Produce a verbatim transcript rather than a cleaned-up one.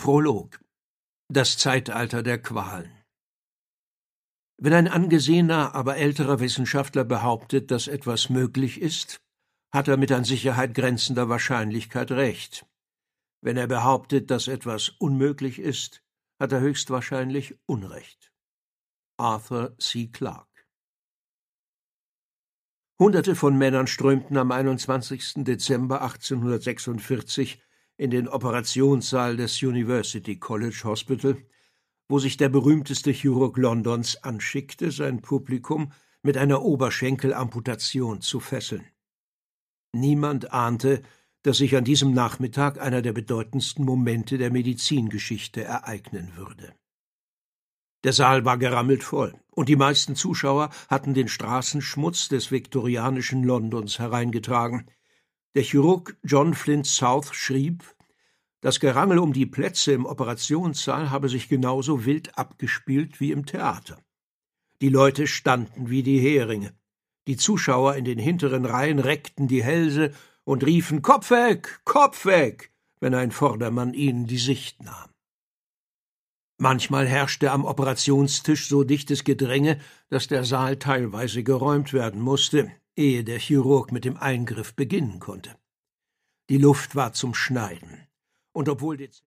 Prolog. Das Zeitalter der Qualen. Wenn ein angesehener, aber älterer Wissenschaftler behauptet, dass etwas möglich ist, hat er mit an Sicherheit grenzender Wahrscheinlichkeit recht. Wenn er behauptet, dass etwas unmöglich ist, hat er höchstwahrscheinlich Unrecht. Arthur C. Clarke. Hunderte von Männern strömten am einundzwanzigsten Dezember achtzehnhundertsechsundvierzig in den Operationssaal des University College Hospital, wo sich der berühmteste Chirurg Londons anschickte, sein Publikum mit einer Oberschenkelamputation zu fesseln. Niemand ahnte, dass sich an diesem Nachmittag einer der bedeutendsten Momente der Medizingeschichte ereignen würde. Der Saal war gerammelt voll, und die meisten Zuschauer hatten den Straßenschmutz des viktorianischen Londons hereingetragen. Der Chirurg John Flint South schrieb, das Gerangel um die Plätze im Operationssaal habe sich genauso wild abgespielt wie im Theater. Die Leute standen wie die Heringe. Die Zuschauer in den hinteren Reihen reckten die Hälse und riefen »Kopf weg, Kopf weg«, wenn ein Vordermann ihnen die Sicht nahm. Manchmal herrschte am Operationstisch so dichtes Gedränge, dass der Saal teilweise geräumt werden musste, ehe der Chirurg mit dem Eingriff beginnen konnte. Die Luft war zum Schneiden, und obwohl